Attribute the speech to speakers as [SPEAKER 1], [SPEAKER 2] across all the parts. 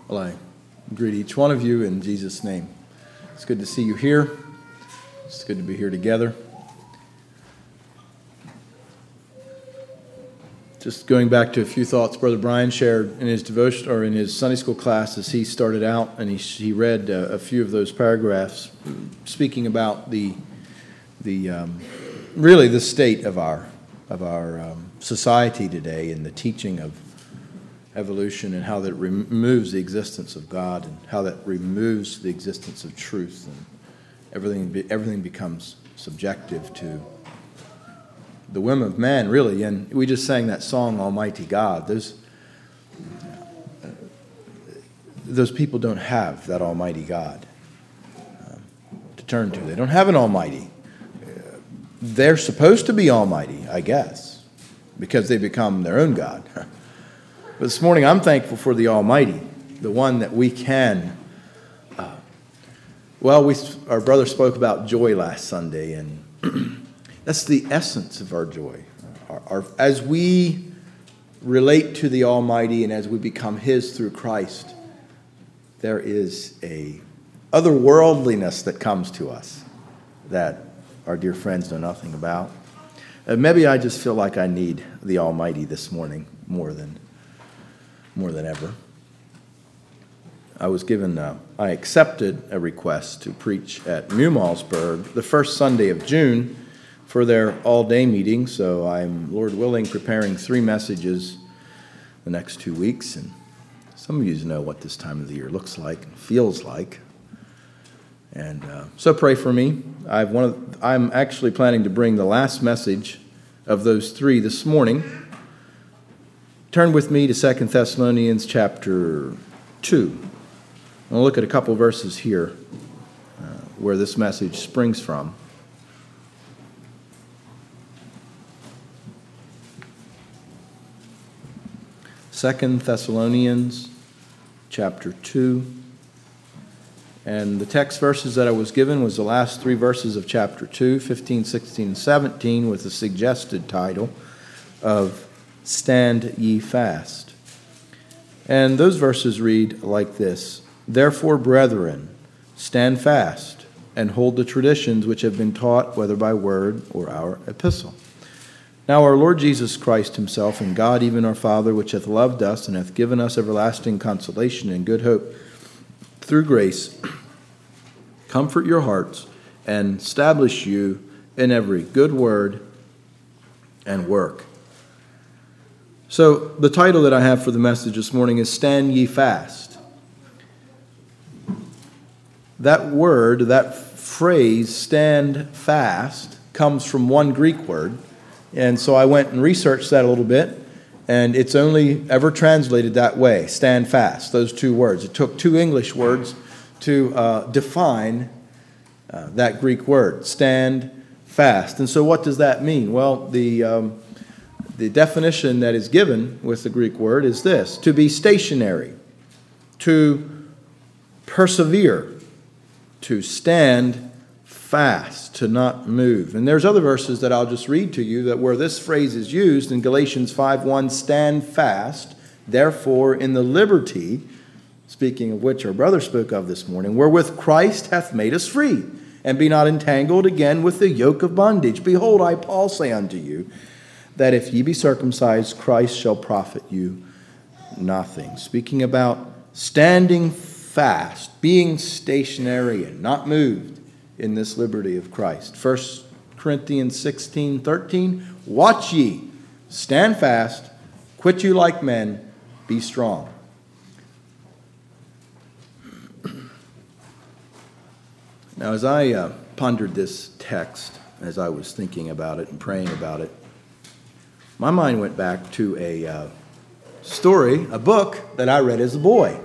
[SPEAKER 1] Well, I greet each one of you in Jesus' name. It's good to see you here. It's good to be here together. Just going back to a few thoughts Brother Brian shared in his devotion or in his Sunday school class as he started out, and he read a few of those paragraphs, speaking about really the state of our society today and the teaching of evolution and how that removes the existence of God and how that removes the existence of truth, and everything becomes subjective to the whim of man, really. And we just sang that song, Almighty God. Those people don't have that Almighty God to turn to. They don't have an Almighty. They're supposed to be Almighty, I guess, because they become their own God. But this morning, I'm thankful for the Almighty, the one that we can. Our brother spoke about joy last Sunday, and that's the essence of our joy. As we relate to the Almighty and as we become His through Christ, there is a otherworldliness that comes to us that our dear friends know nothing about. Maybe I just feel like I need the Almighty this morning more than ever. I accepted a request to preach at Mumelsburg the first Sunday of June for their all-day meeting, so I'm, Lord willing, preparing 3 messages the next 2 weeks, and some of you know what this time of the year looks like and feels like, and so pray for me. I'm actually planning to bring the last message of those 3 this morning. Turn with me to 2 Thessalonians chapter 2. I'll look at a couple verses here where this message springs from. 2 Thessalonians chapter 2. And the text verses that I was given was the last 3 verses of chapter 2, 15, 16, and 17, with the suggested title of Stand Ye Fast. And those verses read like this: Therefore, brethren, stand fast, and hold the traditions which have been taught, whether by word or our epistle. Now our Lord Jesus Christ himself, and God even our Father, which hath loved us, and hath given us everlasting consolation and good hope through grace, comfort your hearts, and establish you in every good word and work. So the title that I have for the message this morning is Stand Ye Fast. That word, that phrase, stand fast, comes from one Greek word. And so I went and researched that a little bit, and it's only ever translated that way, stand fast, those 2 words. It took 2 English words to define that Greek word, stand fast. And so what does that mean? Well, the definition that is given with the Greek word is this: to be stationary, to persevere, to stand fast, to not move. And there's other verses that I'll just read to you that where this phrase is used in Galatians 5:1, stand fast, therefore in the liberty, speaking of which our brother spoke of this morning, wherewith Christ hath made us free, and be not entangled again with the yoke of bondage. Behold, I, Paul, say unto you, that if ye be circumcised, Christ shall profit you nothing. Speaking about standing fast, being stationary and not moved in this liberty of Christ. 1 Corinthians 16:13, watch ye, stand fast, quit you like men, be strong. Now, as I pondered this text, as I was thinking about it and praying about it, my mind went back to a story, a book that I read as a boy.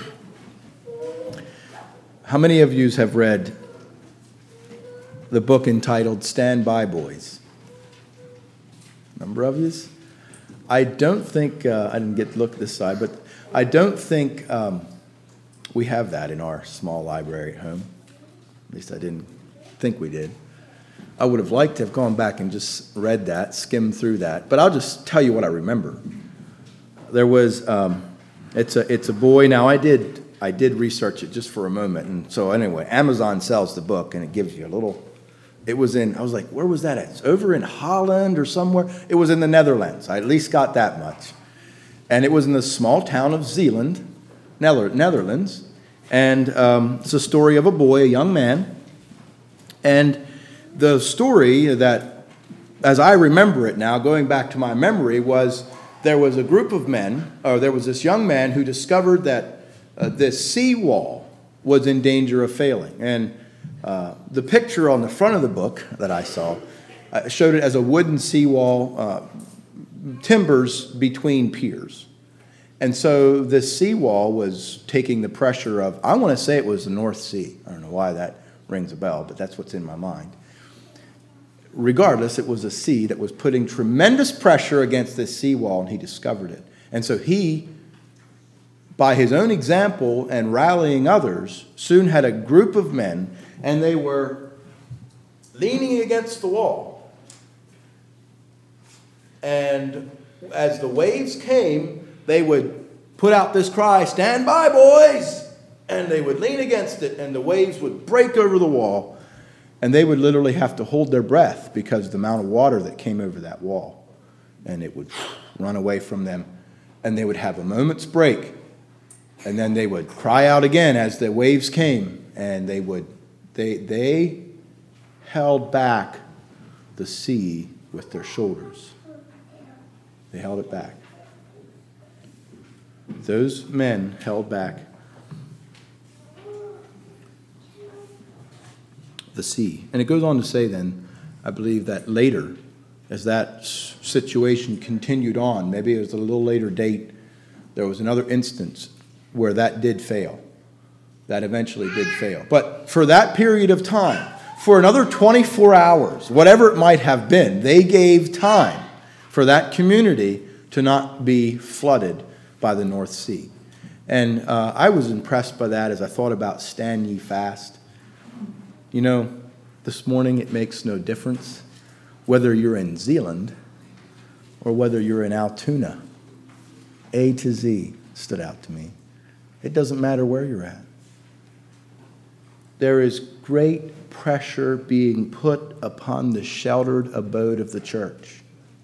[SPEAKER 1] How many of you have read the book entitled Stand By Boys? A number of you? I don't think, I didn't get to look this side, but I don't think we have that in our small library at home. At least I didn't think we did. I would have liked to have gone back and just read that, skimmed through that, but I'll just tell you what I remember. There was It's a boy. Now, I did research it just for a moment. And so anyway, Amazon sells the book, and it gives you a little. It was in, I was like, where was that at? It's over in Holland or somewhere. It was in the Netherlands. I at least got that much. And it was in the small town of Zeeland, Netherlands. And it's a story of a boy, a young man. And the story that, as I remember it now, going back to my memory, was there was a group of men, or there was this young man who discovered that this seawall was in danger of failing. And the picture on the front of the book that I saw showed it as a wooden seawall, timbers between piers. And so this seawall was taking the pressure of, I want to say it was the North Sea. I don't know why that rings a bell, but that's what's in my mind. Regardless, it was a sea that was putting tremendous pressure against this seawall, and he discovered it. And so he, by his own example and rallying others, soon had a group of men, and they were leaning against the wall. And as the waves came, they would put out this cry, "Stand by, boys!" And they would lean against it, and the waves would break over the wall, and they would literally have to hold their breath because of the amount of water that came over that wall. And it would run away from them, and they would have a moment's break, and then they would cry out again as the waves came, and they held back the sea with their shoulders. They held it back. Those men held back the sea. And it goes on to say then, I believe that later, as that situation continued on, maybe it was a little later date, there was another instance where that did fail. That eventually did fail. But for that period of time, for another 24 hours, whatever it might have been, they gave time for that community to not be flooded by the North Sea. And I was impressed by that as I thought about stand ye fast. You know, this morning it makes no difference whether you're in Zeeland or whether you're in Altoona. A to Z stood out to me. It doesn't matter where you're at. There is great pressure being put upon the sheltered abode of the church.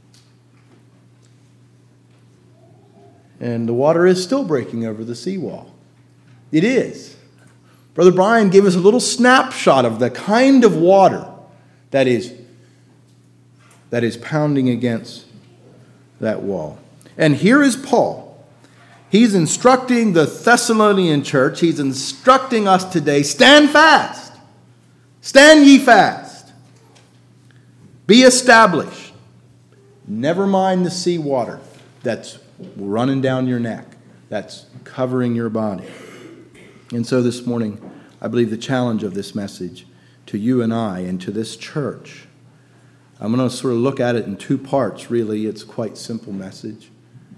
[SPEAKER 1] And the water is still breaking over the seawall. It is. Brother Brian gave us a little snapshot of the kind of water that is pounding against that wall. And here is Paul. He's instructing the Thessalonian church. He's instructing us today, stand fast. Stand ye fast. Be established. Never mind the seawater that's running down your neck, that's covering your body. And so this morning, I believe the challenge of this message to you and I and to this church, I'm going to sort of look at it in two parts, really. It's a quite simple message.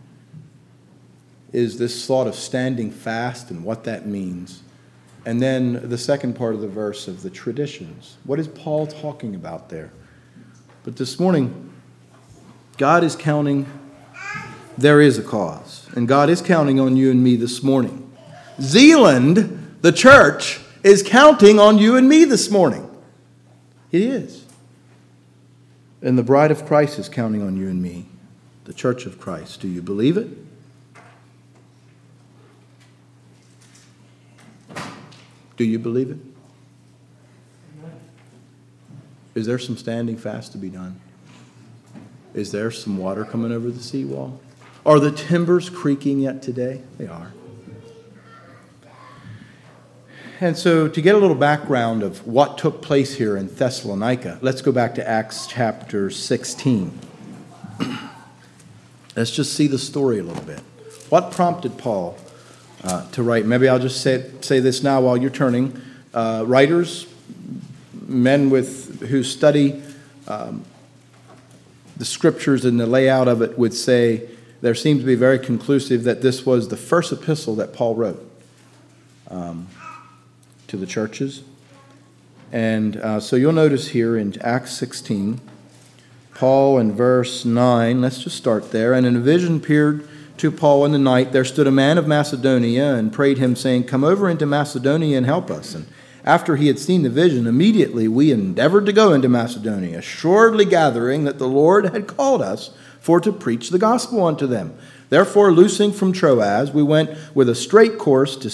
[SPEAKER 1] Is this thought of standing fast and what that means. And then the second part of the verse of the traditions. What is Paul talking about there? But this morning, God is counting. There is a cause. And God is counting on you and me this morning. Zeeland, the church, is counting on you and me this morning. It is. And the bride of Christ is counting on you and me, the church of Christ. Do you believe it? Do you believe it? Is there some standing fast to be done? Is there some water coming over the seawall? Are the timbers creaking yet today? They are. And so to get a little background of what took place here in Thessalonica, let's go back to Acts chapter 16. Let's just see the story a little bit. What prompted Paul to write? Maybe I'll just say this now while you're turning. Writers, men who study the scriptures and the layout of it would say there seems to be very conclusive that this was the first epistle that Paul wrote to the churches. And so you'll notice here in Acts 16, Paul in verse 9, let's just start there. And in a vision appeared to Paul in the night, there stood a man of Macedonia and prayed him, saying, Come over into Macedonia and help us. And after he had seen the vision, immediately we endeavored to go into Macedonia, assuredly gathering that the Lord had called us for to preach the gospel unto them. Therefore, loosing from Troas, we went with a straight course to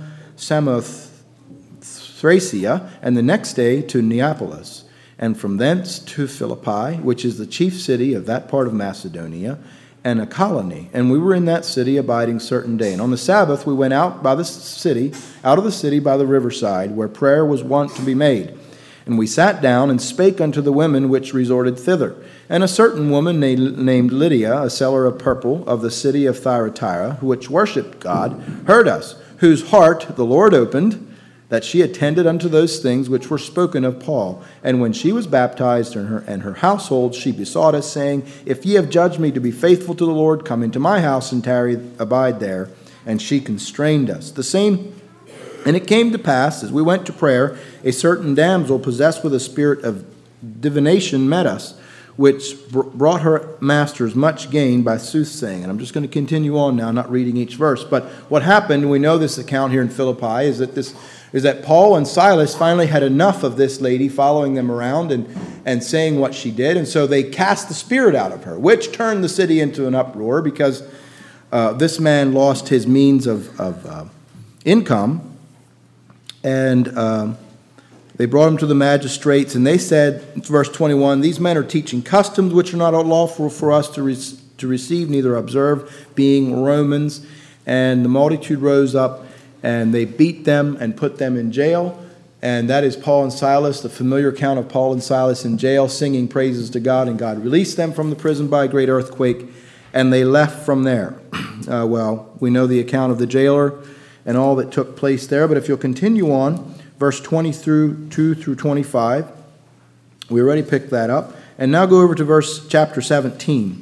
[SPEAKER 1] Samothracia, and the next day to Neapolis, and from thence to Philippi, which is the chief city of that part of Macedonia, and a colony. And we were in that city abiding certain day. And on the Sabbath we went out of the city by the riverside, where prayer was wont to be made. And we sat down and spake unto the women which resorted thither. And a certain woman named Lydia, a seller of purple of the city of Thyatira, which worshipped God, heard us, whose heart the Lord opened, that she attended unto those things which were spoken of Paul. And when she was baptized and her household, she besought us, saying, If ye have judged me to be faithful to the Lord, come into my house and abide there. And she constrained us. And it came to pass, as we went to prayer, a certain damsel possessed with a spirit of divination met us, which brought her masters much gain by soothsaying. And I'm just going to continue on now, not reading each verse. But what happened, we know this account here in Philippi, is that Paul and Silas finally had enough of this lady following them around and saying what she did. And so they cast the spirit out of her, which turned the city into an uproar because this man lost his means of income. And they brought him to the magistrates, and they said, verse 21, These men are teaching customs which are not lawful for us to receive, neither observe, being Romans. And the multitude rose up, and they beat them and put them in jail. And that is Paul and Silas, the familiar account of Paul and Silas in jail, singing praises to God. And God released them from the prison by a great earthquake, and they left from there. We know the account of the jailer and all that took place there. But if you'll continue on, verse 22 through 25, we already picked that up. And now go over to chapter 17.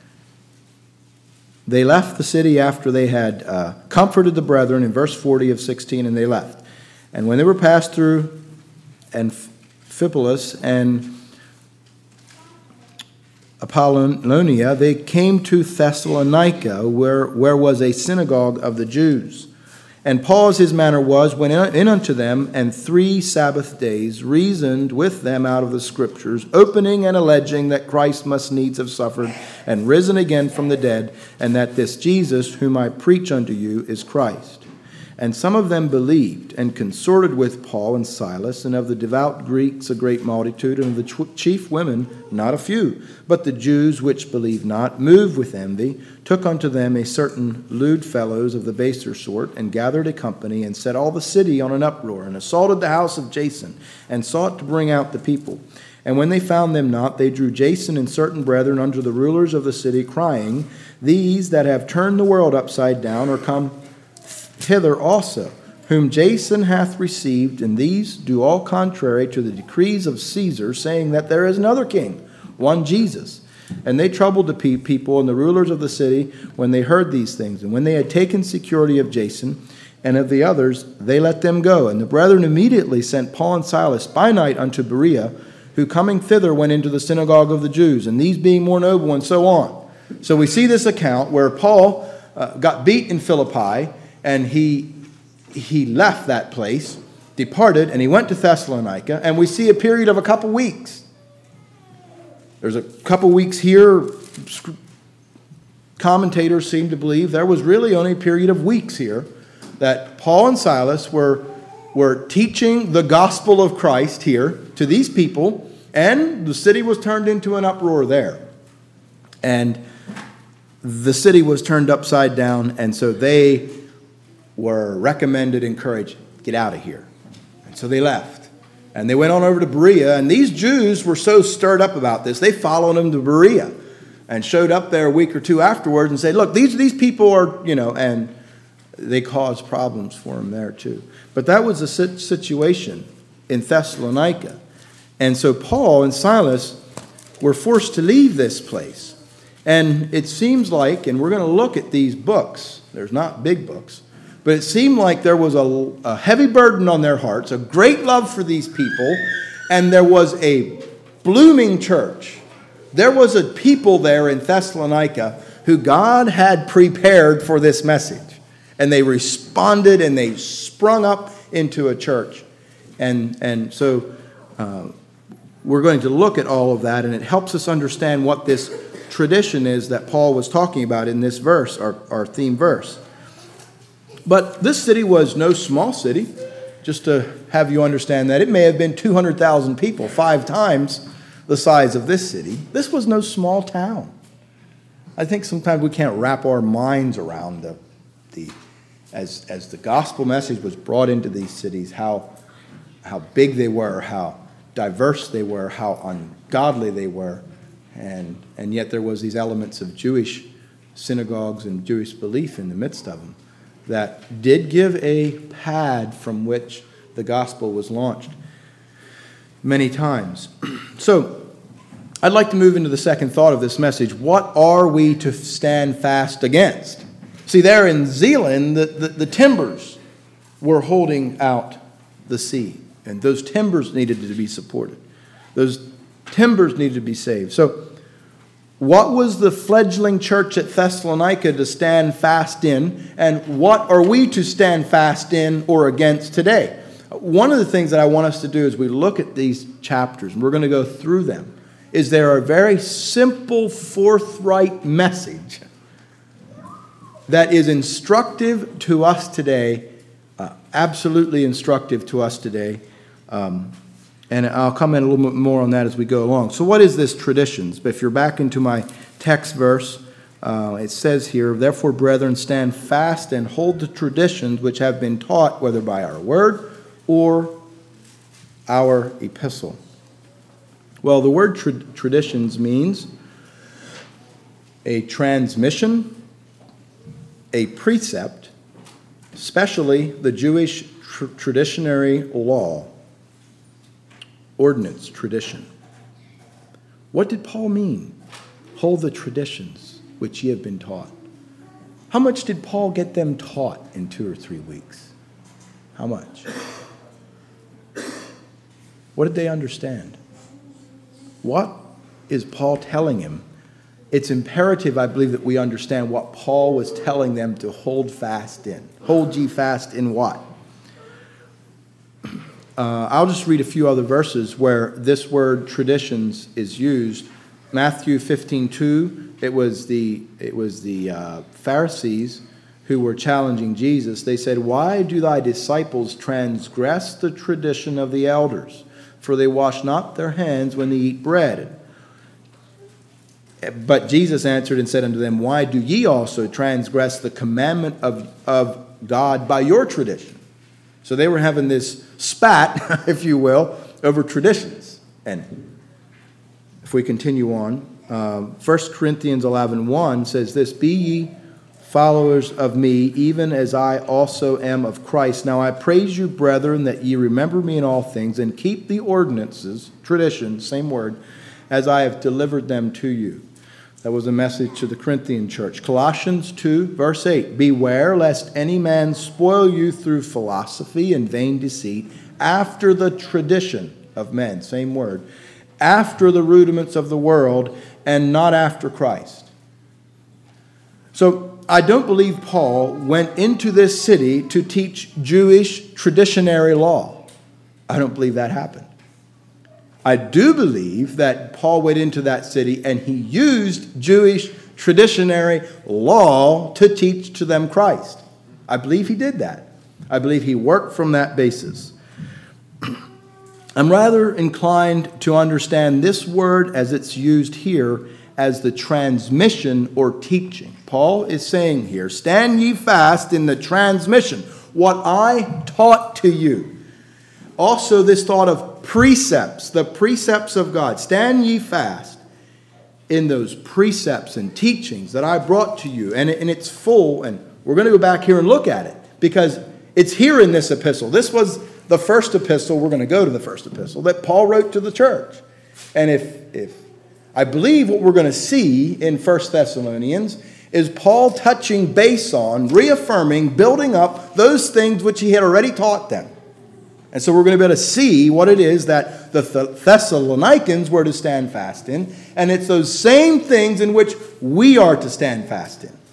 [SPEAKER 1] They left the city after they had comforted the brethren, in verse 40 of 16, and they left. And when they were passed through Amphipolis and Apollonia, they came to Thessalonica, where was a synagogue of the Jews. And Paul, as his manner was, went in unto them, and 3 Sabbath days reasoned with them out of the Scriptures, opening and alleging that Christ must needs have suffered and risen again from the dead, and that this Jesus, whom I preach unto you, is Christ. And some of them believed, and consorted with Paul and Silas, and of the devout Greeks a great multitude, and of the chief women not a few. But the Jews which believed not, moved with envy, took unto them a certain lewd fellows of the baser sort, and gathered a company, and set all the city on an uproar, and assaulted the house of Jason, and sought to bring out the people. And when they found them not, they drew Jason and certain brethren unto the rulers of the city, crying, These that have turned the world upside down are come hither also, whom Jason hath received, and these do all contrary to the decrees of Caesar, saying that there is another king, one Jesus. And they troubled the people and the rulers of the city when they heard these things. And when they had taken security of Jason and of the others, they let them go. And the brethren immediately sent Paul and Silas by night unto Berea, who coming thither went into the synagogue of the Jews, and these being more noble, and so on. So we see this account where Paul got beat in Philippi, and he left that place, departed, and he went to Thessalonica, and we see a period of a couple weeks. There's a couple weeks here. Commentators seem to believe there was really only a period of weeks here that Paul and Silas were teaching the gospel of Christ here to these people, and the city was turned into an uproar there. And the city was turned upside down, and so they were recommended, encouraged, get out of here. And so they left. And they went on over to Berea. And these Jews were so stirred up about this, they followed them to Berea and showed up there a week or two afterwards and said, look, these people are, and they caused problems for them there too. But that was the situation in Thessalonica. And so Paul and Silas were forced to leave this place. And it seems like, and we're going to look at these books, there's not big books, but it seemed like there was a heavy burden on their hearts, a great love for these people, and there was a blooming church. There was a people there in Thessalonica who God had prepared for this message. And they responded and they sprung up into a church. And so we're going to look at all of that, and it helps us understand what this tradition is that Paul was talking about in this verse, our theme verse. But this city was no small city. Just to have you understand that, it may have been 200,000 people, 5 times the size of this city. This was no small town. I think sometimes we can't wrap our minds around as the gospel message was brought into these cities, how big they were, how diverse they were, how ungodly they were, and yet there was these elements of Jewish synagogues and Jewish belief in the midst of them that did give a pad from which the gospel was launched many times. So I'd like to move into the second thought of this message. What are we to stand fast against? See, there in Zeeland, the timbers were holding out the sea, and those timbers needed to be supported. Those timbers needed to be saved. So what was the fledgling church at Thessalonica to stand fast in, and what are we to stand fast in or against today? One of the things that I want us to do as we look at these chapters, and we're going to go through them, is there a very simple, forthright message that is instructive to us today, absolutely instructive to us today. And I'll comment a little bit more on that as we go along. So what is this traditions? But if you're back into my text verse, it says here, "Therefore, brethren, stand fast and hold the traditions which have been taught, whether by our word or our epistle." Well, the word traditions means a transmission, a precept, especially the Jewish traditionary law. Ordinance, tradition. What did Paul mean? Hold the traditions which ye have been taught. How much did Paul get them taught in 2 or 3 weeks? How much? What did they understand? What is Paul telling him? It's imperative, I believe, that we understand what Paul was telling them to hold fast in. Hold ye fast in what? I'll just read a few other verses where this word traditions is used. Matthew 15:2. It was the Pharisees who were challenging Jesus. They said, "Why do thy disciples transgress the tradition of the elders? For they wash not their hands when they eat bread." But Jesus answered and said unto them, "Why do ye also transgress the commandment of God by your tradition?" So they were having this spat, if you will, over traditions. And if we continue on, 1 Corinthians 11:1 says this, "Be ye followers of me, even as I also am of Christ. Now I praise you, brethren, that ye remember me in all things, and keep the ordinances," traditions, same word, "as I have delivered them to you." That was a message to the Corinthian church. Colossians 2, verse 8, "Beware lest any man spoil you through philosophy and vain deceit, after the tradition of men," same word, "after the rudiments of the world, and not after Christ." So I don't believe Paul went into this city to teach Jewish traditionary law. I don't believe that happened. I do believe that Paul went into that city and he used Jewish traditionary law to teach to them Christ. I believe he did that. I believe he worked from that basis. I'm rather inclined to understand this word as it's used here as the transmission or teaching. Paul is saying here, "Stand ye fast in the transmission, what I taught to you." Also this thought of precepts, the precepts of God. Stand ye fast in those precepts and teachings that I brought to you. And it's full, and we're going to go back here and look at it, because it's here in this epistle. This was the first epistle, we're going to go to the first epistle, that Paul wrote to the church. And if I believe what we're going to see in 1 Thessalonians is Paul touching base on, reaffirming, building up those things which he had already taught them. And so we're going to be able to see what it is that the Thessalonians were to stand fast in. And it's those same things in which we are to stand fast in.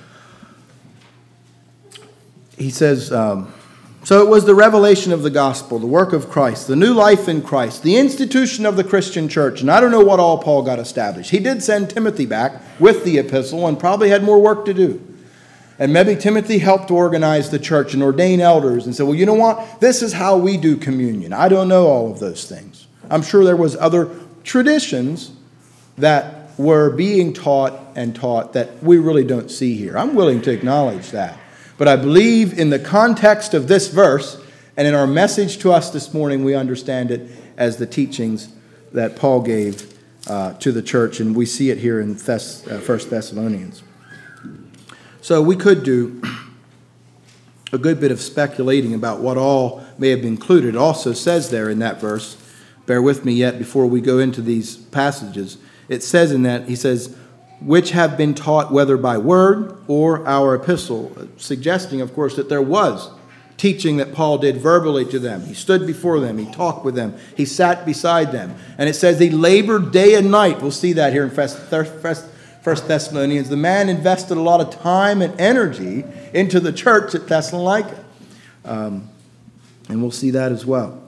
[SPEAKER 1] He says, so it was the revelation of the gospel, the work of Christ, the new life in Christ, the institution of the Christian church. And I don't know what all Paul got established. He did send Timothy back with the epistle and probably had more work to do. And maybe Timothy helped organize the church and ordain elders and said, well, you know what? This is how we do communion. I don't know all of those things. I'm sure there was other traditions that were being taught that we really don't see here. I'm willing to acknowledge that. But I believe in the context of this verse and in our message to us this morning, we understand it as the teachings that Paul gave to the church. And we see it here in 1 Thessalonians. So we could do a good bit of speculating about what all may have been included. It also says there in that verse, bear with me yet before we go into these passages. It says in that, he says, which have been taught whether by word or our epistle, suggesting, of course, that there was teaching that Paul did verbally to them. He stood before them. He talked with them. He sat beside them. And it says he labored day and night. We'll see that here in 1 Thessalonians. The man invested a lot of time and energy into the church at Thessalonica. And we'll see that as well.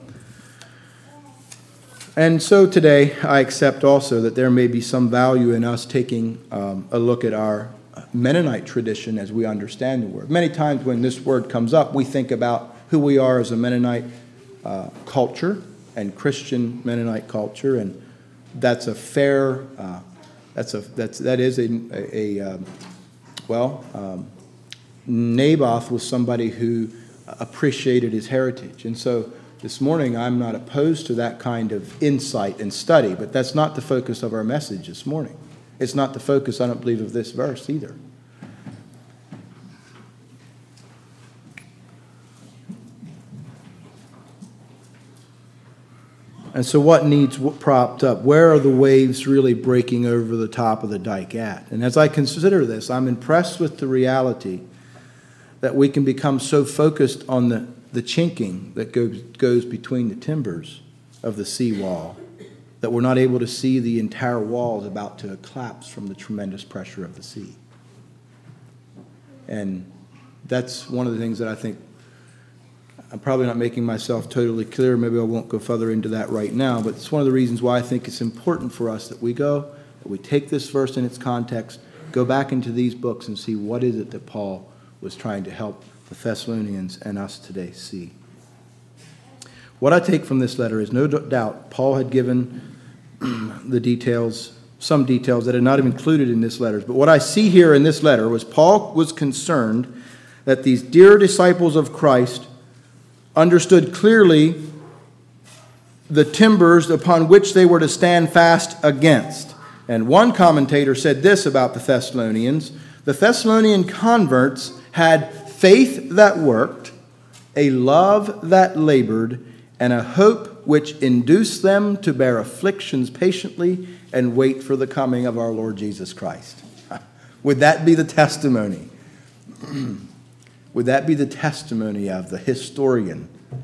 [SPEAKER 1] And so today, I accept also that there may be some value in us taking a look at our Mennonite tradition as we understand the word. Many times when this word comes up, we think about who we are as a Mennonite culture and Christian Mennonite culture, and that's a fair... Naboth was somebody who appreciated his heritage. And so this morning I'm not opposed to that kind of insight and study, but that's not the focus of our message this morning. It's not the focus, I don't believe, of this verse either. And so what needs propped up? Where are the waves really breaking over the top of the dike at? And as I consider this, I'm impressed with the reality that we can become so focused on the chinking that goes between the timbers of the seawall that we're not able to see the entire wall is about to collapse from the tremendous pressure of the sea. And that's one of the things that I think I'm probably not making myself totally clear. Maybe I won't go further into that right now, but it's one of the reasons why I think it's important for us that we take this verse in its context, go back into these books and see what is it that Paul was trying to help the Thessalonians and us today see. What I take from this letter is no doubt Paul had given the details, some details that are not included in this letter. But what I see here in this letter was Paul was concerned that these dear disciples of Christ understood clearly the timbers upon which they were to stand fast against. And one commentator said this about the Thessalonians: the Thessalonian converts had faith that worked, a love that labored, and a hope which induced them to bear afflictions patiently and wait for the coming of our Lord Jesus Christ. Would that be the testimony? Would that be the testimony of the historian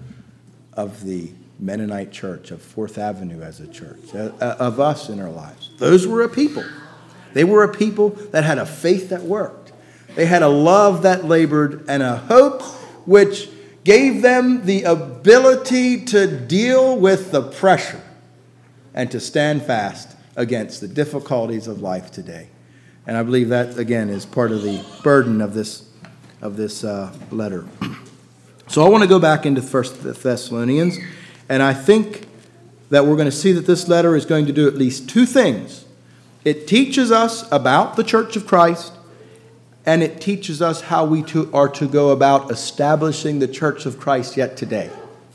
[SPEAKER 1] of the Mennonite church, of Fourth Avenue as a church, of us in our lives? Those were a people. They were a people that had a faith that worked. They had a love that labored and a hope which gave them the ability to deal with the pressure and to stand fast against the difficulties of life today. And I believe that, again, is part of the burden of this letter. So I want to go back into 1 Thessalonians, and I think that we're going to see that this letter is going to do at least two things. It teaches us about the Church of Christ, and it teaches us how we are to go about establishing the Church of Christ yet today.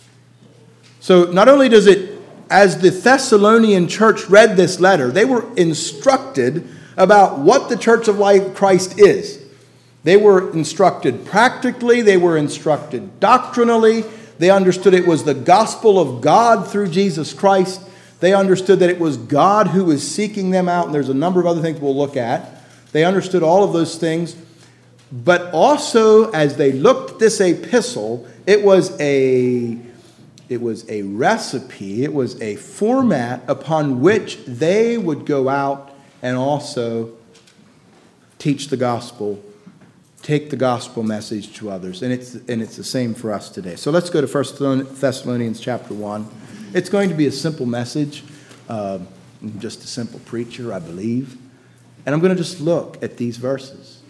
[SPEAKER 1] So not only does it, as the Thessalonian church read this letter, they were instructed about what the Church of Christ is. They were instructed practically. They were instructed doctrinally. They understood it was the gospel of God through Jesus Christ. They understood that it was God who was seeking them out. And there's a number of other things we'll look at. They understood all of those things. But also, as they looked at this epistle, it was a It was a recipe. It was a format upon which they would go out and also teach the gospel, take the gospel message to others. And it's the same for us today. So let's go to 1 Thessalonians chapter 1. It's going to be a simple message. I'm just a simple preacher, I believe. And I'm going to just look at these verses.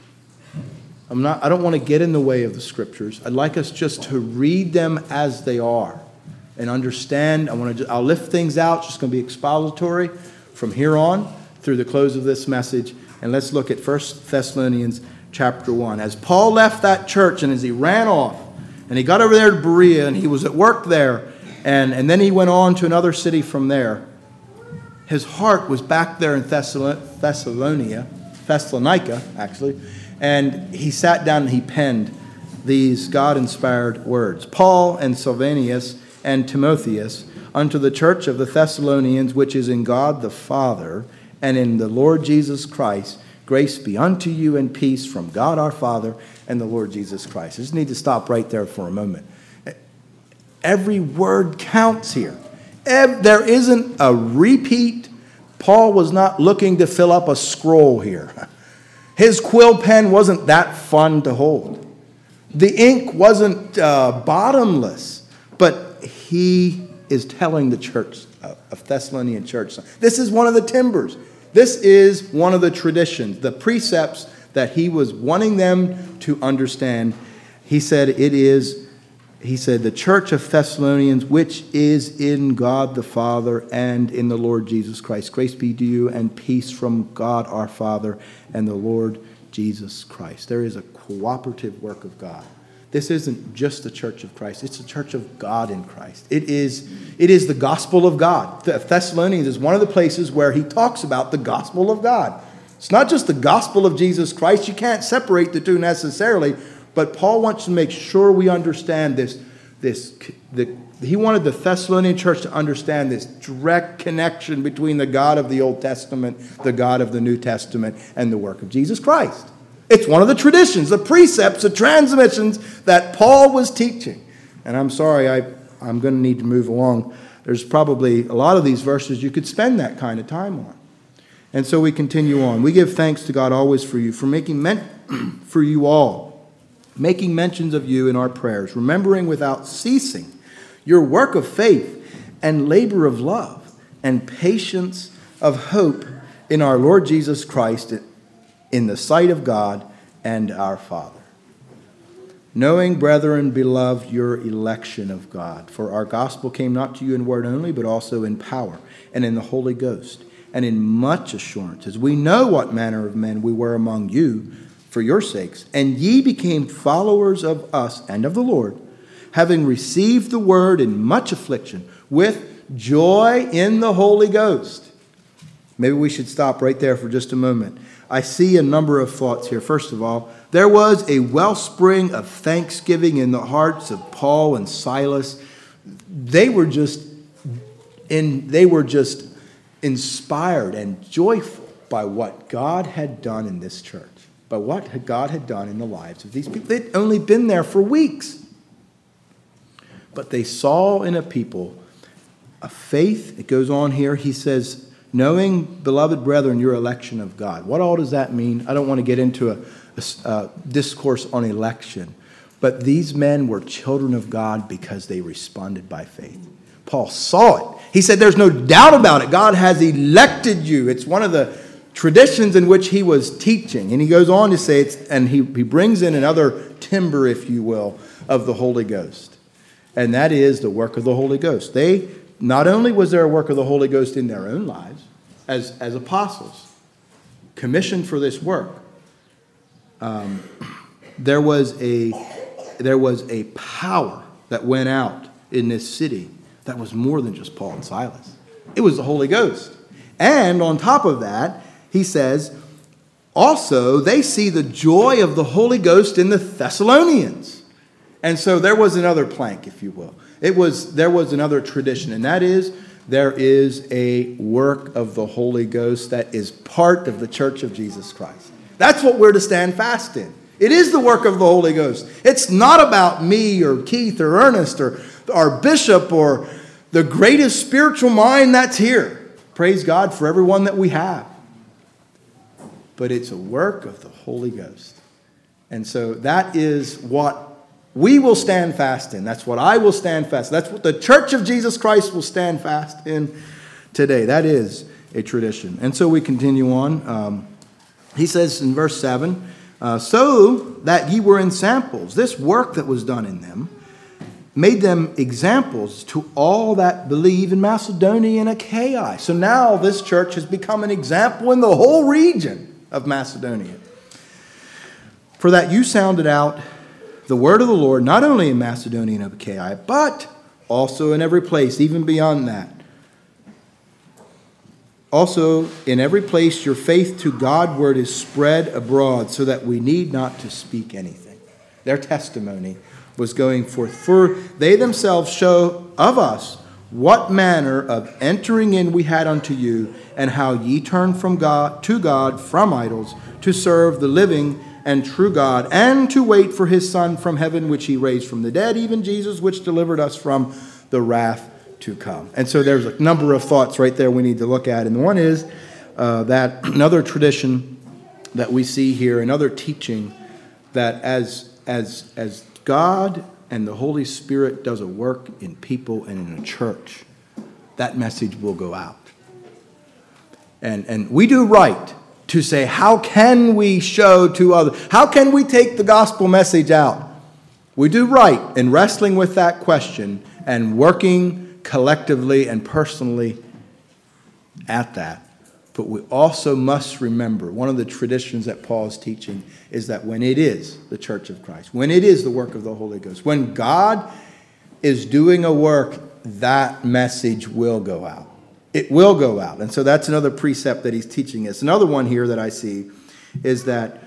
[SPEAKER 1] I don't want to get in the way of the scriptures. I'd like us just to read them as they are and understand. I'll lift things out. It's just going to be expository from here on through the close of this message. And let's look at 1 Thessalonians chapter 1. As Paul left that church and as he ran off and he got over there to Berea and he was at work there and then he went on to another city from there, his heart was back there in Thessalonica, actually, and he sat down and he penned these God-inspired words. Paul and Silvanus and Timotheus, unto the church of the Thessalonians, which is in God the Father, and in the Lord Jesus Christ, grace be unto you and peace from God our Father and the Lord Jesus Christ. I just need to stop right there for a moment. Every word counts here. There isn't a repeat. Paul was not looking to fill up a scroll here. His quill pen wasn't that fun to hold. The ink wasn't bottomless, but he is telling the church of Thessalonian church, this is one of the timbers. This is one of the traditions, the precepts that he was wanting them to understand. He said, the church of Thessalonians, which is in God the Father and in the Lord Jesus Christ. Grace be to you and peace from God our Father and the Lord Jesus Christ. There is a cooperative work of God. This isn't just the church of Christ. It's the church of God in Christ. It is the gospel of God. Thessalonians is one of the places where he talks about the gospel of God. It's not just the gospel of Jesus Christ. You can't separate the two necessarily. But Paul wants to make sure we understand this. He wanted the Thessalonian church to understand this direct connection between the God of the Old Testament, the God of the New Testament, and the work of Jesus Christ. It's one of the traditions, the precepts, the transmissions that Paul was teaching. And I'm sorry, I'm going to need to move along. There's probably a lot of these verses you could spend that kind of time on. And so we continue on. We give thanks to God always for you, for you all, making mentions of you in our prayers, remembering without ceasing your work of faith and labor of love and patience of hope in our Lord Jesus Christ in the sight of God and our Father. Knowing, brethren, beloved, your election of God. For our gospel came not to you in word only, but also in power and in the Holy Ghost, and in much assurance, as we know what manner of men we were among you for your sakes. And ye became followers of us and of the Lord, having received the word in much affliction, with joy in the Holy Ghost. Maybe we should stop right there for just a moment. I see a number of thoughts here. First of all, there was a wellspring of thanksgiving in the hearts of Paul and Silas. They were just inspired and joyful by what God had done in this church, by what God had done in the lives of these people. They'd only been there for weeks. But they saw in a people a faith. It goes on here. He says, knowing, beloved brethren, your election of God. What all does that mean? I don't want to get into a discourse on election. But these men were children of God because they responded by faith. Paul saw it. He said, there's no doubt about it. God has elected you. It's one of the traditions in which he was teaching. And he goes on to say, he brings in another timber, if you will, of the Holy Ghost. And that is the work of the Holy Ghost. Not only was there a work of the Holy Ghost in their own lives as apostles, commissioned for this work, there was a power that went out in this city that was more than just Paul and Silas. It was the Holy Ghost. And on top of that, he says, also they see the joy of the Holy Ghost in the Thessalonians. And so there was another plank, if you will. There was another tradition, and that is there is a work of the Holy Ghost that is part of the church of Jesus Christ. That's what we're to stand fast in. It is the work of the Holy Ghost. It's not about me or Keith or Ernest or our bishop or the greatest spiritual mind that's here. Praise God for everyone that we have. But it's a work of the Holy Ghost. And so that is what we will stand fast in. That's what I will stand fast. That's what the Church of Jesus Christ will stand fast in today. That is a tradition. And so we continue on. He says in verse 7, so that ye were in samples. This work that was done in them made them examples to all that believe in Macedonia and Achaia. So now this church has become an example in the whole region of Macedonia. For that you sounded out the word of the Lord, not only in Macedonia and Achaia, but also in every place, even beyond that. Also, in every place, your faith to God word is spread abroad, so that we need not to speak anything. Their testimony was going forth. For they themselves show of us what manner of entering in we had unto you, and how ye turned from God to God from idols, to serve the living and true God, and to wait for his Son from heaven, which he raised from the dead, even Jesus, which delivered us from the wrath to come. And so there's a number of thoughts right there we need to look at. And one is that another tradition that we see here, another teaching, that as God and the Holy Spirit does a work in people and in a church, that message will go out. And we do right to say, how can we show to others? How can we take the gospel message out? We do right in wrestling with that question and working collectively and personally at that. But we also must remember, one of the traditions that Paul is teaching is that when it is the church of Christ, when it is the work of the Holy Ghost, when God is doing a work, that message will go out. It will go out. And so that's another precept that he's teaching us. Another one here that I see is that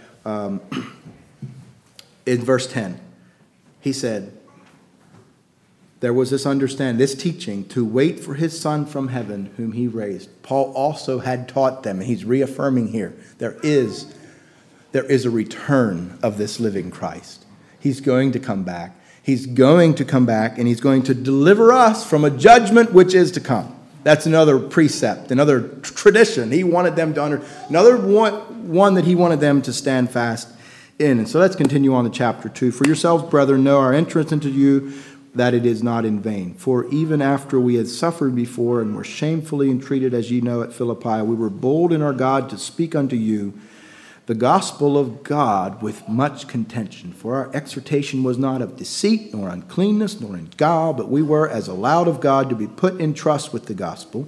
[SPEAKER 1] in verse 10, he said, there was this understanding, this teaching, to wait for his Son from heaven, whom he raised. Paul also had taught them, and he's reaffirming here, there is a return of this living Christ. He's going to come back. He's going to come back, and he's going to deliver us from a judgment which is to come. That's another precept, another tradition he wanted them to another one that he wanted them to stand fast in. And so let's continue on to chapter 2. For yourselves, brethren, know our entrance into you, that it is not in vain. For even after we had suffered before and were shamefully entreated, as ye know, at Philippi, we were bold in our God to speak unto you the gospel of God with much contention. For our exhortation was not of deceit, nor uncleanness, nor in guile, but we were as allowed of God to be put in trust with the gospel.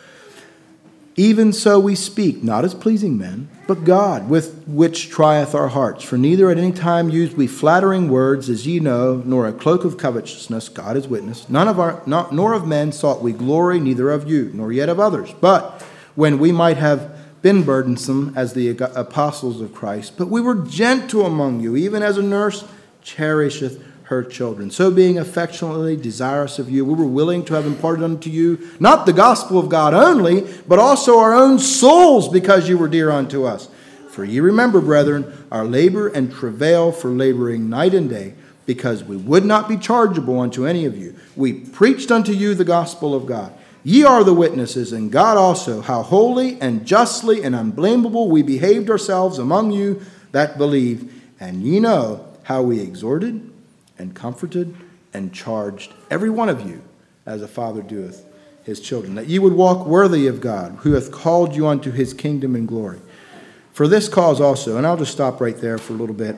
[SPEAKER 1] Even so we speak, not as pleasing men, but God, with which trieth our hearts. For neither at any time used we flattering words, as ye know, nor a cloak of covetousness, God is witness. Nor of men sought we glory, neither of you, nor yet of others. But when we might have been burdensome as the apostles of Christ, but we were gentle among you, even as a nurse cherisheth her children. So being affectionately desirous of you, we were willing to have imparted unto you, not the gospel of God only, but also our own souls, because you were dear unto us. For ye remember, brethren, our labor and travail for laboring night and day, because we would not be chargeable unto any of you. We preached unto you the gospel of God. Ye are the witnesses, and God also, how holy and justly and unblameable we behaved ourselves among you that believe. And ye know how we exhorted and comforted and charged every one of you, as a father doeth his children, that ye would walk worthy of God, who hath called you unto his kingdom and glory. For this cause also, and I'll just stop right there for a little bit.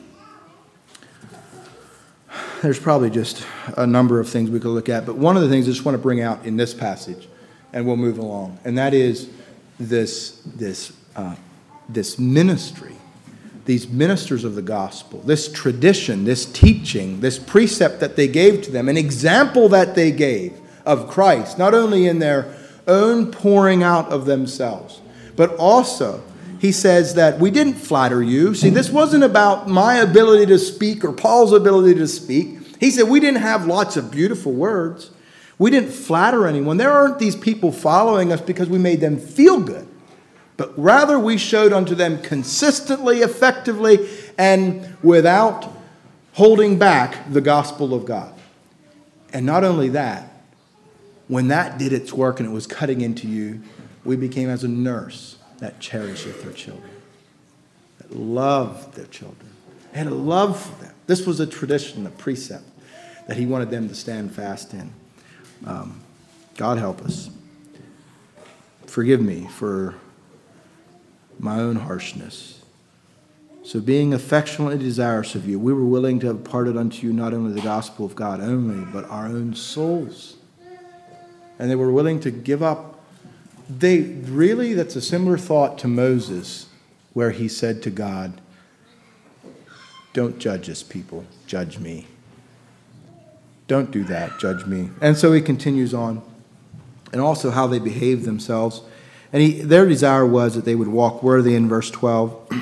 [SPEAKER 1] There's probably just a number of things we could look at, but one of the things I just want to bring out in this passage, and we'll move along, and that is this ministry, these ministers of the gospel, this tradition, this teaching, this precept that they gave to them, an example that they gave of Christ, not only in their own pouring out of themselves, but also he says that we didn't flatter you. See, this wasn't about my ability to speak or Paul's ability to speak. He said we didn't have lots of beautiful words. We didn't flatter anyone. There aren't these people following us because we made them feel good. But rather we showed unto them consistently, effectively, and without holding back the gospel of God. And not only that, when that did its work and it was cutting into you, we became as a nurse that cherisheth her children, that loved their children, had a love for them. This was a tradition, a precept that he wanted them to stand fast in. God help us. Forgive me for my own harshness. So being affectionately desirous of you, we were willing to have imparted unto you not only the gospel of God only, but our own souls. And they were willing to give up. That's a similar thought to Moses, where he said to God, don't judge this people, judge me. Don't do that, judge me. And so he continues on. And also how they behaved themselves. And their desire was that they would walk worthy in verse 12.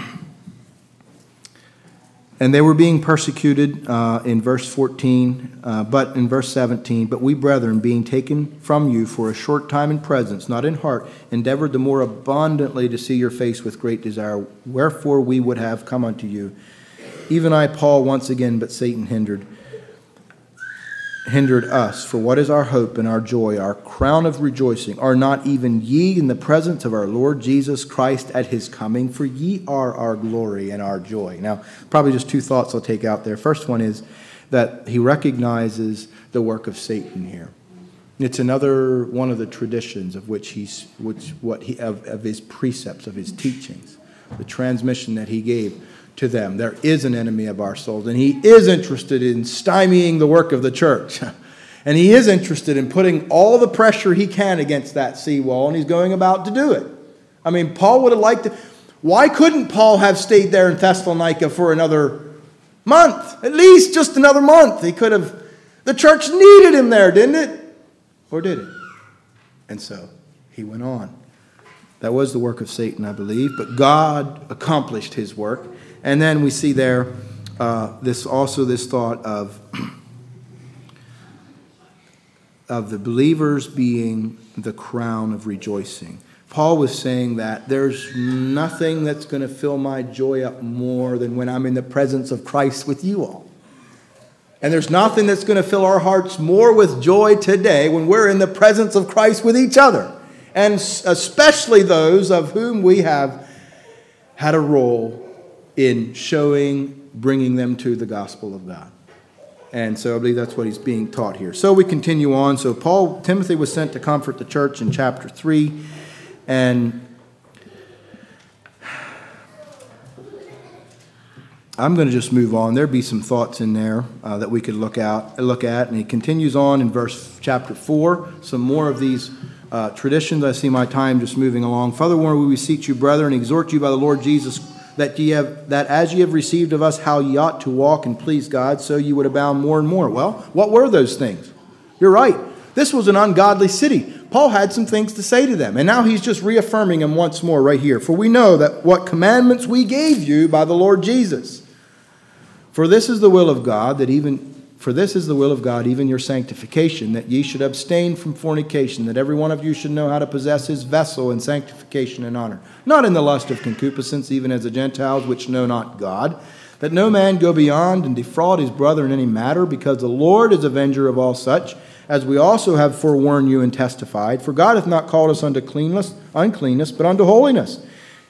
[SPEAKER 1] And they were being persecuted in verse 14, but in verse 17, but we, brethren, being taken from you for a short time in presence, not in heart, endeavored the more abundantly to see your face with great desire. Wherefore we would have come unto you. Even I, Paul, once again, but Satan hindered us. For what is our hope and our joy, our crown of rejoicing? Are not even ye in the presence of our Lord Jesus Christ at his coming? For ye are our glory and our joy. Now, probably just two thoughts I'll take out there. First one is that he recognizes the work of Satan here. It's another one of the traditions of of his precepts, of his teachings, the transmission that he gave to them. There is an enemy of our souls, and he is interested in stymieing the work of the church. And he is interested in putting all the pressure he can against that seawall, and he's going about to do it. I mean, Paul would have liked to. Why couldn't Paul have stayed there in Thessalonica for another month? At least just another month. He could have. The church needed him there, didn't it? Or did it? And so he went on. That was the work of Satan, I believe, but God accomplished his work. And then we see there this thought of the believers being the crown of rejoicing. Paul was saying that there's nothing that's going to fill my joy up more than when I'm in the presence of Christ with you all. And there's nothing that's going to fill our hearts more with joy today when we're in the presence of Christ with each other. And especially those of whom we have had a role in bringing them to the gospel of God. And so I believe that's what he's being taught here. So we continue on. So Timothy was sent to comfort the church in chapter 3. And I'm going to just move on. There'd be some thoughts in there that we could look at. And he continues on in chapter 4. Some more of these traditions. I see my time just moving along. Furthermore, we beseech you, brethren, and exhort you by the Lord Jesus, that as ye have received of us how ye ought to walk and please God, so ye would abound more and more. Well, what were those things? You're right. This was an ungodly city. Paul had some things to say to them, and now he's just reaffirming them once more right here. For we know that what commandments we gave you by the Lord Jesus. For this is the will of God, even your sanctification, that ye should abstain from fornication, that every one of you should know how to possess his vessel in sanctification and honor, not in the lust of concupiscence, even as the Gentiles which know not God, that no man go beyond and defraud his brother in any matter, because the Lord is avenger of all such, as we also have forewarned you and testified. For God hath not called us unto uncleanness, but unto holiness.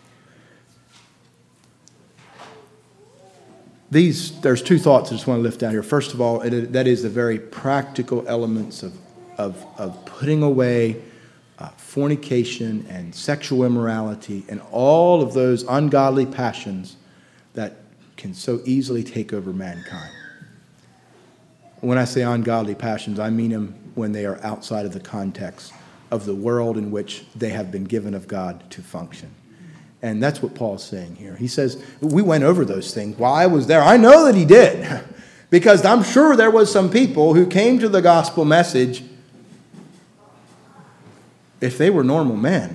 [SPEAKER 1] There's two thoughts I just want to lift out here. First of all, that is the very practical elements of putting away fornication and sexual immorality and all of those ungodly passions that can so easily take over mankind. When I say ungodly passions, I mean them when they are outside of the context of the world in which they have been given of God to function. And that's what Paul's saying here. He says, we went over those things while I was there. I know that he did, because I'm sure there was some people who came to the gospel message. If they were normal men,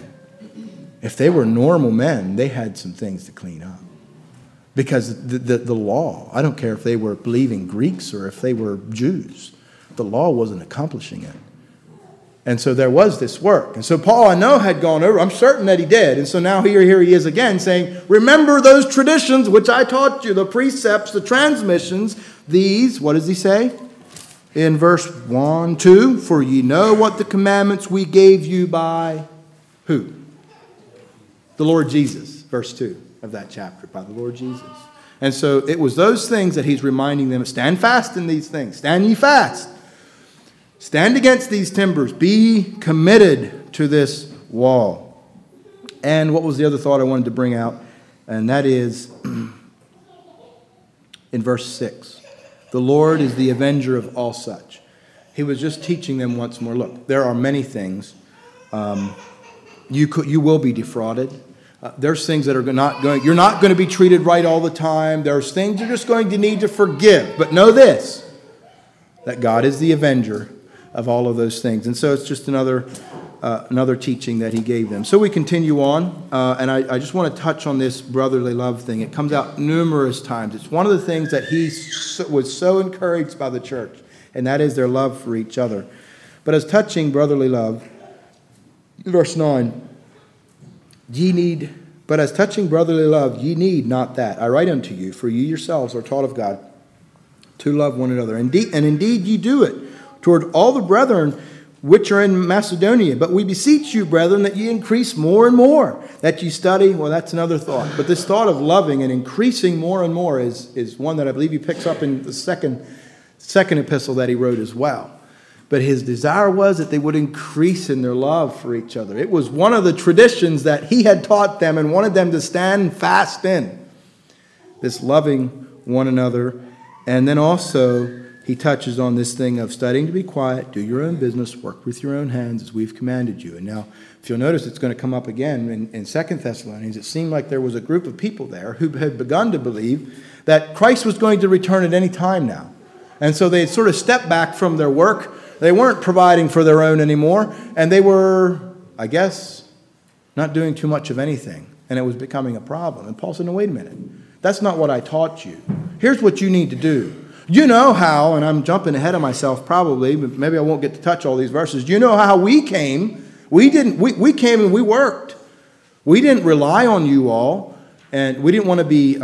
[SPEAKER 1] they had some things to clean up. Because the law, I don't care if they were believing Greeks or if they were Jews, the law wasn't accomplishing it. And so there was this work. And so Paul, I know, had gone over. I'm certain that he did. And so now here he is again saying, remember those traditions which I taught you, the precepts, the transmissions. These, what does he say? in verse 1, 2, for ye know what the commandments we gave you by who? The Lord Jesus, verse 2 of that chapter, by the Lord Jesus. And so it was those things that he's reminding them, stand fast in these things, stand ye fast. Stand against these timbers, be committed to this wall. And what was the other thought I wanted to bring out? And that is in verse 6. The Lord is the avenger of all such. He was just teaching them once more. Look, there are many things. You will be defrauded. There's things that are you're not going to be treated right all the time. There's things you're just going to need to forgive. But know this, that God is the avenger of all of those things. And so it's just another teaching that he gave them. So we continue on, and I just want to touch on this brotherly love thing. It comes out numerous times. It's one of the things that he was so encouraged by the church, and that is their love for each other. But as touching brotherly love, verse 9, but as touching brotherly love, ye need not that. I write unto you, for ye yourselves are taught of God to love one another. And indeed ye do it toward all the brethren which are in Macedonia. But we beseech you, brethren, that ye increase more and more, that ye study. Well, that's another thought. But this thought of loving and increasing more and more is one that I believe he picks up in the second epistle that he wrote as well. But his desire was that they would increase in their love for each other. It was one of the traditions that he had taught them and wanted them to stand fast in. This loving one another. And then also he touches on this thing of studying to be quiet, do your own business, work with your own hands as we've commanded you. And now, if you'll notice, it's going to come up again in 2 Thessalonians. It seemed like there was a group of people there who had begun to believe that Christ was going to return at any time now. And so they had sort of stepped back from their work. They weren't providing for their own anymore. And they were, I guess, not doing too much of anything. And it was becoming a problem. And Paul said, no, wait a minute. That's not what I taught you. Here's what you need to do. You know how, and I'm jumping ahead of myself probably, but maybe I won't get to touch all these verses. You know how we came. We came and we worked. We didn't rely on you all, and we didn't want to be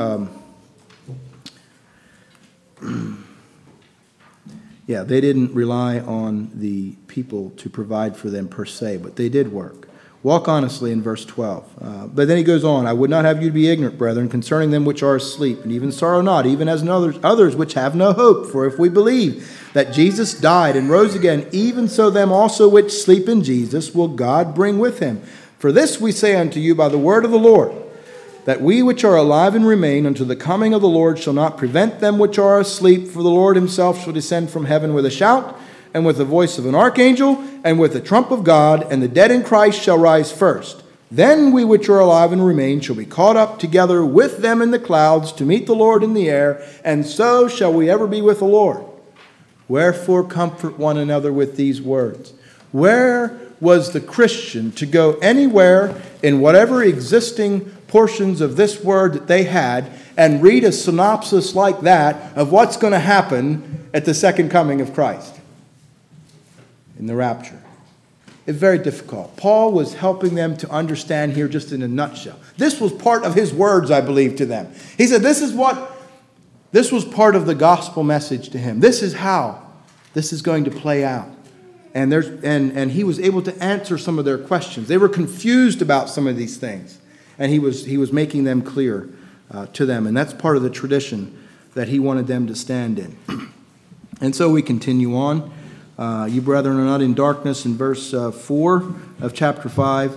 [SPEAKER 1] they didn't rely on the people to provide for them per se, but they did work. Walk honestly in verse 12. But then he goes on, I would not have you to be ignorant, brethren, concerning them which are asleep, and even sorrow not, even as in others which have no hope. For if we believe that Jesus died and rose again, even so them also which sleep in Jesus will God bring with him. For this we say unto you by the word of the Lord, that we which are alive and remain unto the coming of the Lord shall not prevent them which are asleep. For the Lord himself shall descend from heaven with a shout, and with the voice of an archangel, and with the trump of God, and the dead in Christ shall rise first. Then we which are alive and remain shall be caught up together with them in the clouds to meet the Lord in the air, and so shall we ever be with the Lord. Wherefore comfort one another with these words. Where was the Christian to go anywhere in whatever existing portions of this word that they had and read a synopsis like that of what's going to happen at the second coming of Christ? In the rapture. It's very difficult. Paul was helping them to understand here just in a nutshell. This was part of his words, I believe, to them. He said this was part of the gospel message to him. This is how this is going to play out. And he was able to answer some of their questions. They were confused about some of these things. And he was making them clear to them. And that's part of the tradition that he wanted them to stand in. And so we continue on. You brethren are not in darkness in verse 4 of chapter 5.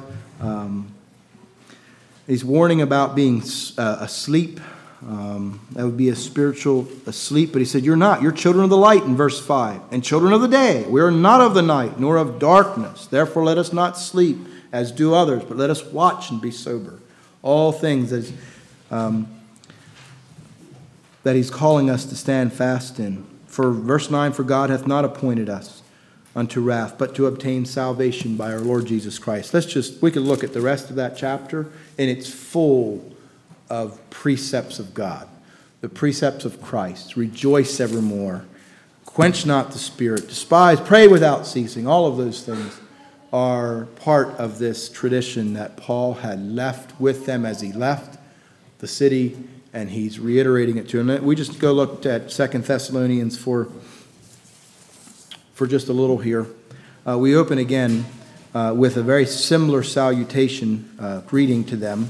[SPEAKER 1] He's warning about being asleep. That would be a spiritual asleep. But he said, you're not. You're children of the light in verse 5. And children of the day. We are not of the night, nor of darkness. Therefore let us not sleep as do others, but let us watch and be sober. All things that he's calling us to stand fast in. For verse 9, for God hath not appointed us unto wrath, but to obtain salvation by our Lord Jesus Christ. We could look at the rest of that chapter, and it's full of precepts of God. The precepts of Christ. Rejoice evermore. Quench not the spirit. Despise, pray without ceasing. All of those things are part of this tradition that Paul had left with them as he left the city, and he's reiterating it to them. We just go look at 2 Thessalonians for for just a little here. We open again with a very similar salutation, greeting to them.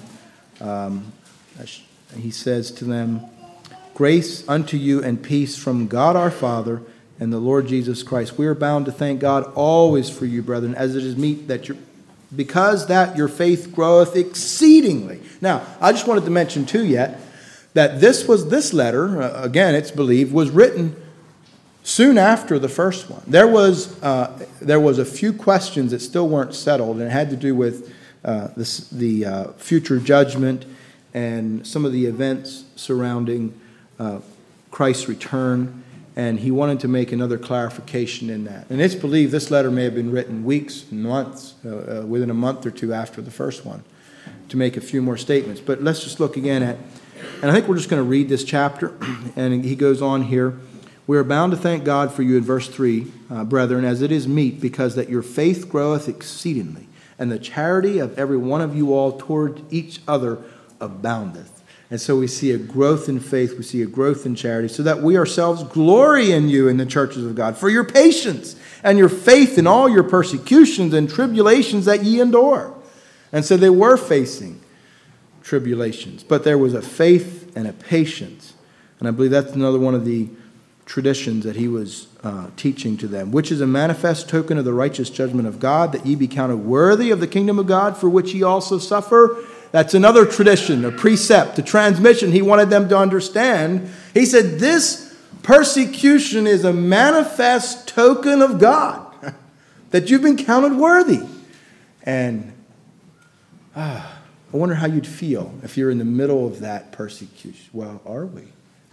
[SPEAKER 1] He says to them, "Grace unto you and peace from God our Father and the Lord Jesus Christ." We are bound to thank God always for you, brethren, as it is meet that because that your faith groweth exceedingly. Now, I just wanted to mention too yet that this letter, again, it's believed, was written soon after the first one. There was a few questions that still weren't settled, and it had to do with the future judgment and some of the events surrounding Christ's return, and he wanted to make another clarification in that. And it's believed this letter may have been written weeks, months, within a month or two after the first one, to make a few more statements. But let's just look again at, and I think we're just going to read this chapter, and he goes on here. "We are bound to thank God for you," in verse 3, "brethren, as it is meet, because that your faith groweth exceedingly, and the charity of every one of you all toward each other aboundeth." And so we see a growth in faith, we see a growth in charity, so that we ourselves glory in you in the churches of God, for your patience and your faith in all your persecutions and tribulations that ye endure. And so they were facing tribulations, but there was a faith and a patience. And I believe that's another one of the traditions that he was teaching to them, which is a manifest token of the righteous judgment of God, that ye be counted worthy of the kingdom of God, for which ye also suffer. That's another tradition, a precept, a transmission he wanted them to understand. He said, this persecution is a manifest token of God, that you've been counted worthy. And I wonder how you'd feel if you're in the middle of that persecution. Well, are we?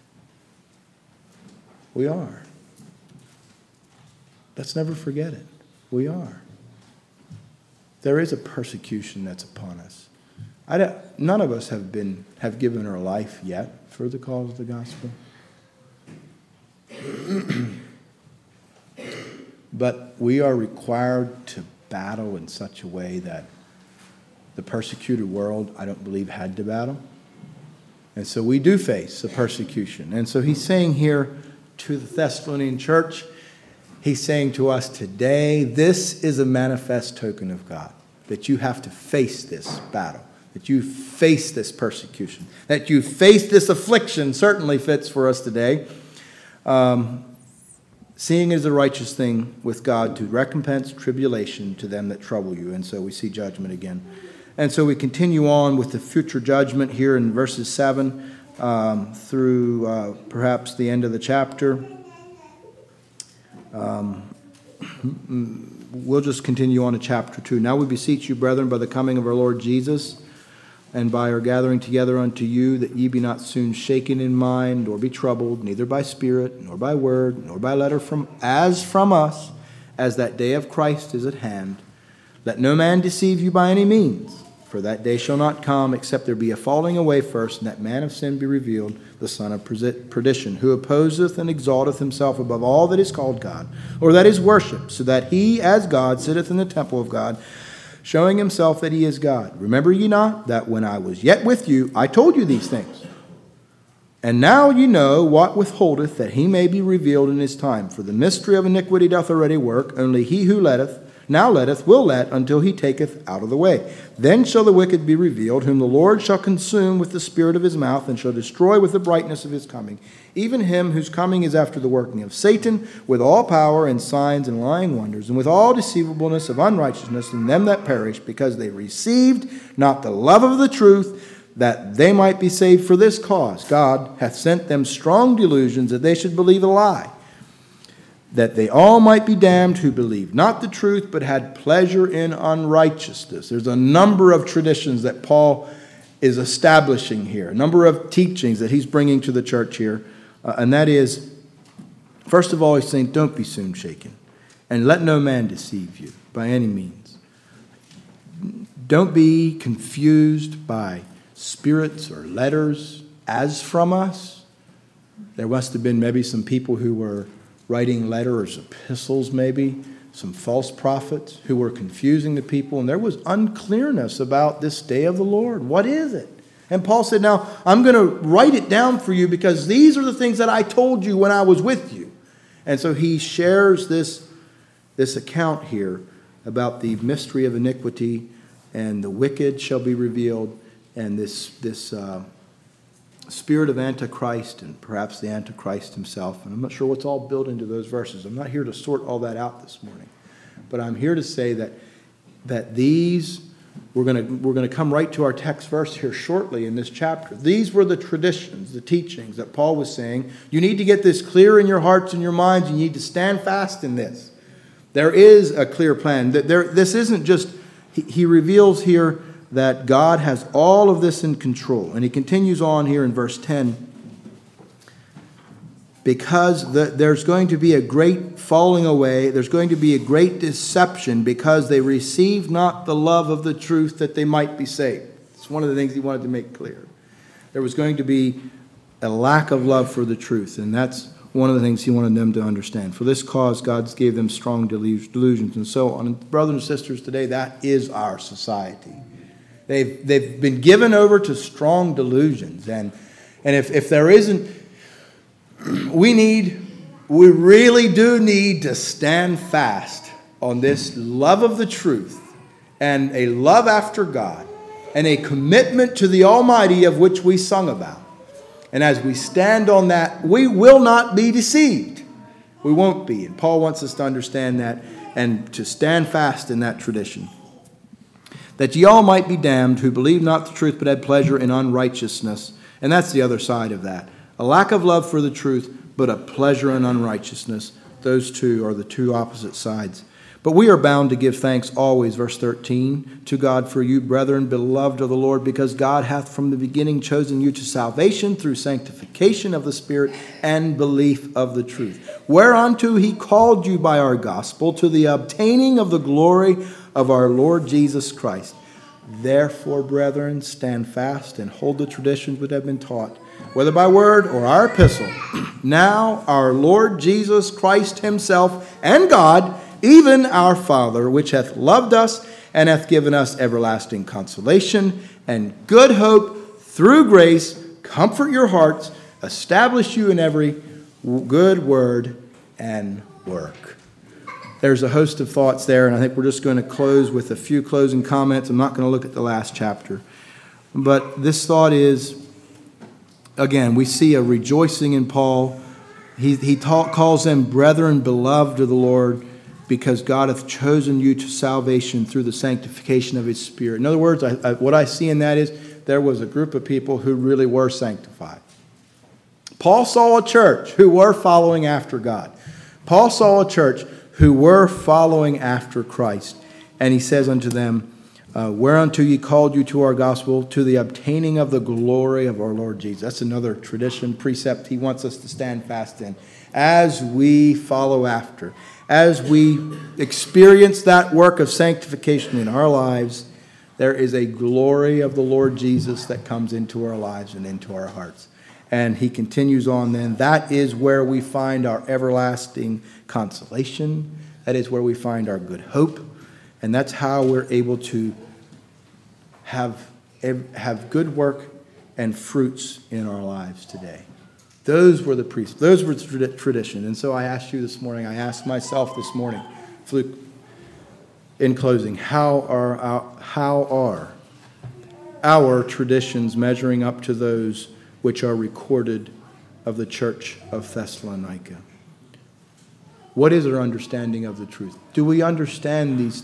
[SPEAKER 1] We are. Let's never forget it. We are. There is a persecution that's upon us. None of us have given our life yet for the cause of the gospel. But we are required to battle in such a way that the persecuted world, I don't believe, had to battle. And so we do face a persecution. And so he's saying here to the Thessalonian church, he's saying to us today, this is a manifest token of God, that you have to face this battle, that you face this persecution, that you face this affliction, certainly fits for us today. Seeing it as a righteous thing with God to recompense tribulation to them that trouble you. And so we see judgment again. And so we continue on with the future judgment here in verses 7 through perhaps the end of the chapter. We'll just continue on to chapter 2. "Now we beseech you, brethren, by the coming of our Lord Jesus, and by our gathering together unto you, that ye be not soon shaken in mind, nor be troubled, neither by spirit, nor by word, nor by letter from us, as that day of Christ is at hand. Let no man deceive you by any means, for that day shall not come, except there be a falling away first, and that man of sin be revealed, the son of perdition, who opposeth and exalteth himself above all that is called God, or that is worshipped, so that he, as God, sitteth in the temple of God, showing himself that he is God. Remember ye not that when I was yet with you, I told you these things? And now ye know what withholdeth, that he may be revealed in his time. For the mystery of iniquity doth already work, only he who now letteth, will let, until he taketh out of the way. Then shall the wicked be revealed, whom the Lord shall consume with the spirit of his mouth, and shall destroy with the brightness of his coming. Even him whose coming is after the working of Satan, with all power and signs and lying wonders, and with all deceivableness of unrighteousness in them that perish, because they received not the love of the truth, that they might be saved. For this cause God hath sent them strong delusions, that they should believe a lie, that they all might be damned who believed not the truth, but had pleasure in unrighteousness." There's a number of traditions that Paul is establishing here, a number of teachings that he's bringing to the church here. And that is, first of all, he's saying, don't be soon shaken, and let no man deceive you by any means. Don't be confused by spirits or letters as from us. There must have been maybe some people who were writing letters, epistles maybe, some false prophets who were confusing the people, and there was unclearness about this day of the Lord. What is it? And Paul said, now, I'm going to write it down for you, because these are the things that I told you when I was with you. And so he shares this this account here about the mystery of iniquity, and the wicked shall be revealed, and this spirit of Antichrist, and perhaps the Antichrist himself. And I'm not sure what's all built into those verses. I'm not here to sort all that out this morning. But I'm here to say that these, we're going to come right to our text verse here shortly in this chapter. These were the traditions, the teachings that Paul was saying. You need to get this clear in your hearts and your minds. You need to stand fast in this. There is a clear plan. This isn't just, he reveals here that God has all of this in control. And he continues on here in verse 10. Because there's going to be a great falling away, there's going to be a great deception because they received not the love of the truth that they might be saved. It's one of the things he wanted to make clear. There was going to be a lack of love for the truth, and that's one of the things he wanted them to understand. For this cause, God gave them strong delusions and so on. And brothers and sisters, today that is our society. They've been given over to strong delusions, and if there isn't, we really do need to stand fast on this love of the truth and a love after God and a commitment to the Almighty of which we sung about. And as we stand on that, we will not be deceived. We won't be. And Paul wants us to understand that and to stand fast in that tradition. That ye all might be damned who believe not the truth but had pleasure in unrighteousness. And that's the other side of that. A lack of love for the truth, but a pleasure in unrighteousness. Those two are the two opposite sides. But we are bound to give thanks always, verse 13, to God for you, brethren, beloved of the Lord, because God hath from the beginning chosen you to salvation through sanctification of the Spirit and belief of the truth, whereunto he called you by our gospel to the obtaining of the glory of our Lord Jesus Christ. Therefore, brethren, stand fast and hold the traditions which have been taught, whether by word or our epistle. Now our Lord Jesus Christ himself and God, even our Father, which hath loved us and hath given us everlasting consolation and good hope through grace, comfort your hearts, establish you in every good word and work. There's a host of thoughts there, and I think we're just going to close with a few closing comments. I'm not going to look at the last chapter. But this thought is, again, we see a rejoicing in Paul. He calls them brethren, beloved of the Lord, because God hath chosen you to salvation through the sanctification of his Spirit. In other words, what I see in that is there was a group of people who really were sanctified. Paul saw a church who were following after God. Paul saw a church who were following after Christ. And he says unto them, whereunto ye called you to our gospel, to the obtaining of the glory of our Lord Jesus. That's another tradition, precept he wants us to stand fast in. As we follow after, as we experience that work of sanctification in our lives, there is a glory of the Lord Jesus that comes into our lives and into our hearts. And he continues on then, that is where we find our everlasting consolation. That is where we find our good hope. And that's how we're able to have good work and fruits in our lives today. Those were the precepts. Those were the tradition. And so I asked you this morning, I asked myself this morning, Fluke, in closing, how are our traditions measuring up to those which are recorded of the church of Thessalonica? What is our understanding of the truth? Do we understand these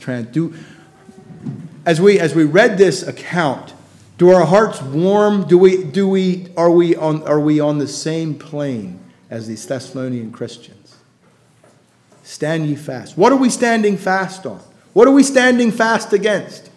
[SPEAKER 1] as we read this account, do our hearts warm? Are we on the same plane as these Thessalonian Christians? Stand ye fast. What are we standing fast on? What are we standing fast against?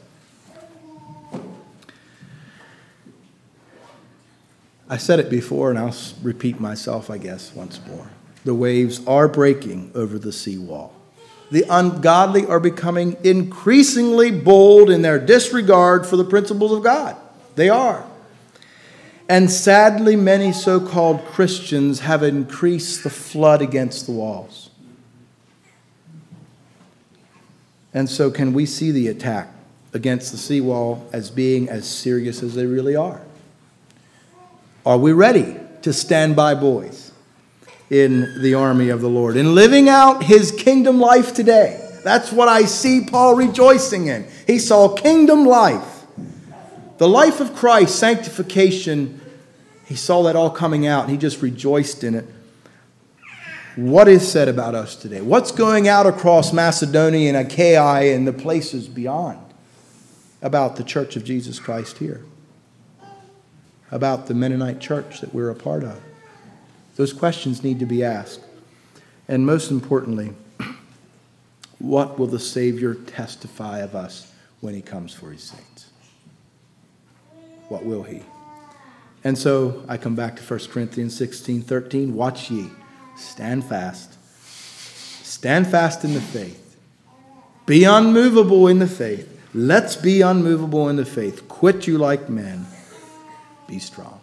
[SPEAKER 1] I said it before, and I'll repeat myself, I guess, once more. The waves are breaking over the seawall. The ungodly are becoming increasingly bold in their disregard for the principles of God. They are. And sadly, many so-called Christians have increased the flood against the walls. And so can we see the attack against the seawall as being as serious as they really are? Are we ready to stand by boys in the army of the Lord and living out his kingdom life today? That's what I see Paul rejoicing in. He saw kingdom life. The life of Christ, sanctification, he saw that all coming out, and he just rejoiced in it. What is said about us today? What's going out across Macedonia and Achaia and the places beyond about the Church of Jesus Christ here? About the Mennonite church that we're a part of? Those questions need to be asked. And most importantly, what will the Savior testify of us when he comes for his saints? What will he? And so I come back to 1 Corinthians 16:13. Watch ye, stand fast. Stand fast in the faith. Be unmovable in the faith. Let's be unmovable in the faith. Quit you like men. Be strong.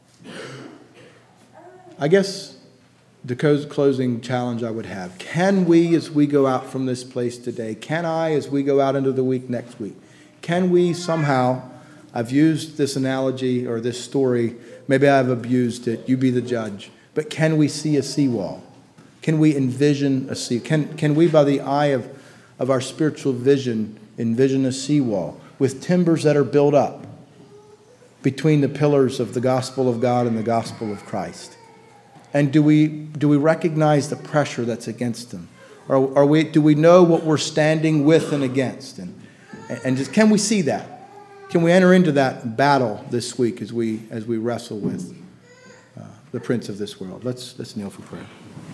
[SPEAKER 1] I guess the closing challenge I would have. Can we, as we go out from this place today, can I, as we go out into the week next week, can we somehow, I've used this analogy or this story, maybe I've abused it, you be the judge, but can we see a seawall? Can we envision a sea? Can we, by the eye of our spiritual vision, envision a seawall with timbers that are built up between the pillars of the gospel of God and the gospel of Christ? And do we recognize the pressure that's against them? Or do we know what we're standing with and against? And just can we see that? Can we enter into that battle this week as we wrestle with the prince of this world? Let's kneel for prayer.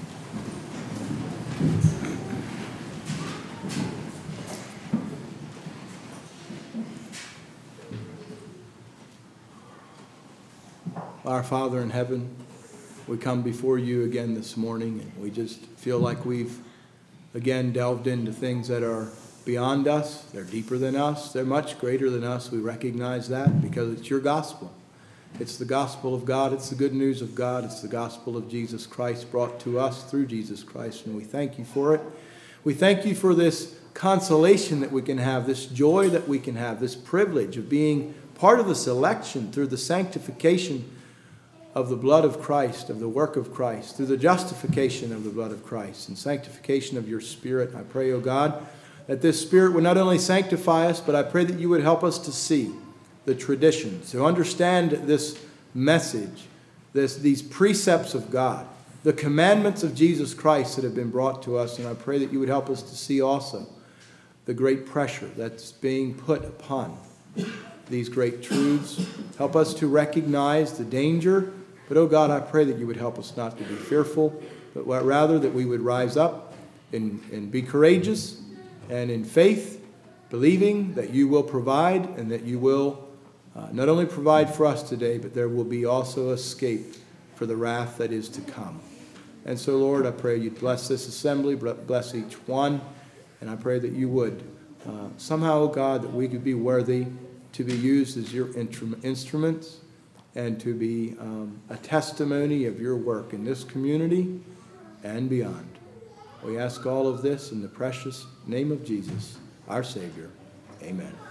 [SPEAKER 1] Our Father in heaven, we come before you again this morning, and we just feel like we've again delved into things that are beyond us. They're deeper than us. They're much greater than us. We recognize that because it's your gospel. It's the gospel of God. It's the good news of God. It's the gospel of Jesus Christ brought to us through Jesus Christ, and we thank you for it. We thank you for this consolation that we can have, this joy that we can have, this privilege of being part of the selection through the sanctification of the blood of Christ, of the work of Christ, through the justification of the blood of Christ and sanctification of your Spirit. I pray, O God, that this Spirit would not only sanctify us, but I pray that you would help us to see the traditions, to understand this message, these precepts of God, the commandments of Jesus Christ that have been brought to us. And I pray that you would help us to see also the great pressure that's being put upon these great truths. Help us to recognize the danger. But, oh God, I pray that you would help us not to be fearful, but rather that we would rise up and be courageous and in faith, believing that you will provide and that you will not only provide for us today, but there will be also escape for the wrath that is to come. And so, Lord, I pray you bless this assembly, bless each one, and I pray that you would somehow, oh God, that we could be worthy to be used as your instruments and to be a testimony of your work in this community and beyond. We ask all of this in the precious name of Jesus, our Savior. Amen.